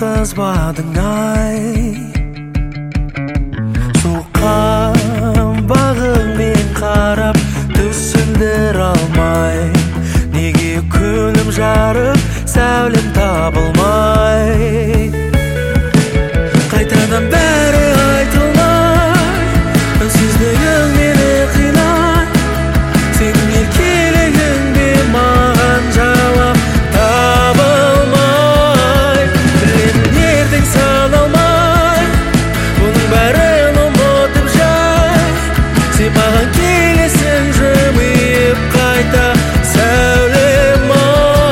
kızmadın ay. Soğukkan bağımмен qarap түсіндір алмай, неге күнім жарып сәулем табылмай. Қайтадан бәрі айтылмай, үнсіздігің мені қинай. Сенің еркелігің бе маған жауап табылмай. Білемін ертең сана алмай, бұның бәрін ұмытып жай. Сен маған келесің жымиып қайта сәулем ай.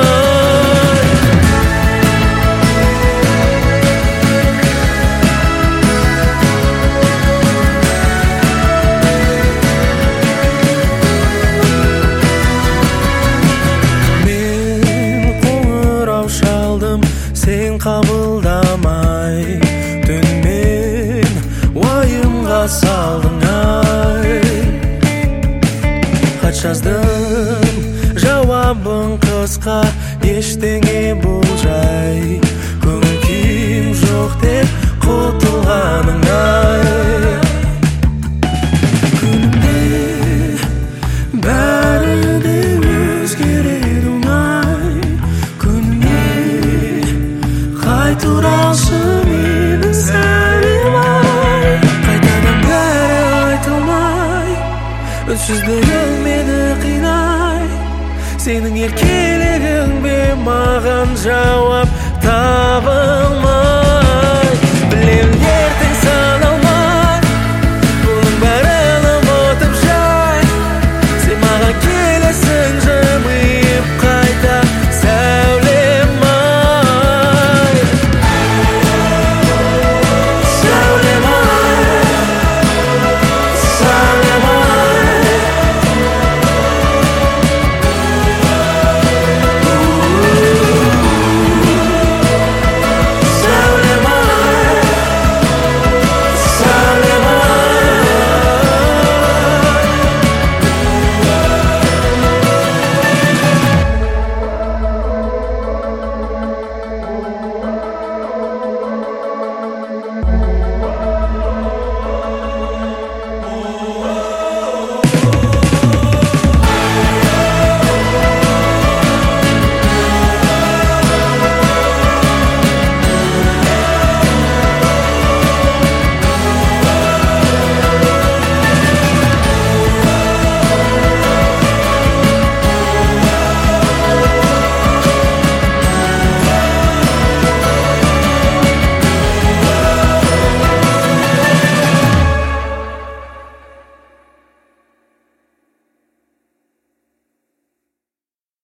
Мен қоңырау шалдым, сен қабылдамай. Түнмен уайымға салдың ай. Хат жаздым, жауабың қысқа, ештеңе болжай. Көңіл күйім жоқ деп құтылғаның ай. Күнімде бәрі де өзгереді оңай. Күніме қайтурашы мені сәлем ай. Қайтадан бәрі айтылмай, үнсіздігің мені қинай. Сенің еркелігің бе маған жауап табылмай.